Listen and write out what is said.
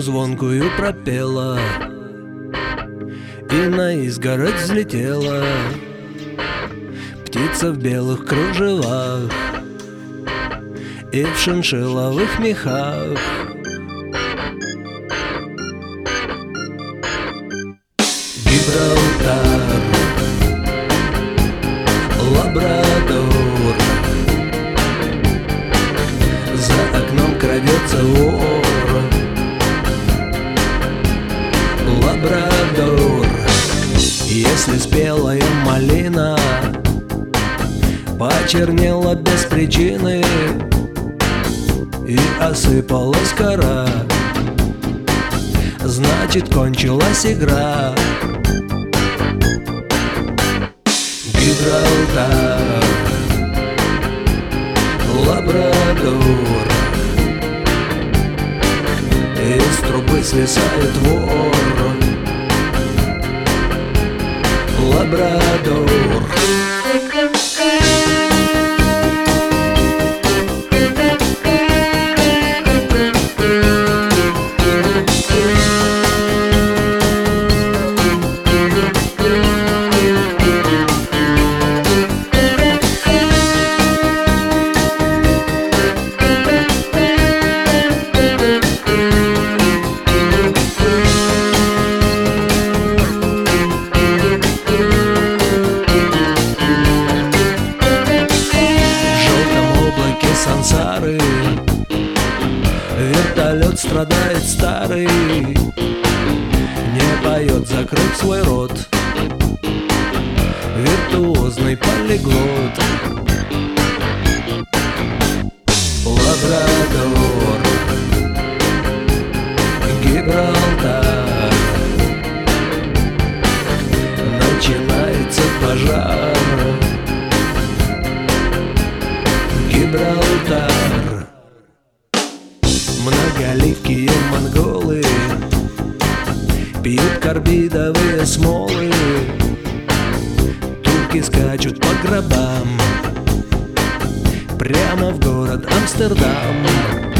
звонкую пропела и на изгородь взлетела птица в белых кружевах и в шиншилловых мехах. Гибралтар, Лабрадор, за окном крадется вор. Лабрадор, если спелая малина почернела без причины и осыпалась кора, значит, кончилась игра. Гибралтар, Лабрадор, из трубы свисает вор. Лабрадор. Сансары вертолет страдает старый, не поет, закрыв свой рот, виртуозный полиглот. Лабрадор, Гибралтар, начинается пожар. Гибралтар. Многоликие монголы пьют карбидовые смолы, турки скачут по гробам прямо в город Амстердам.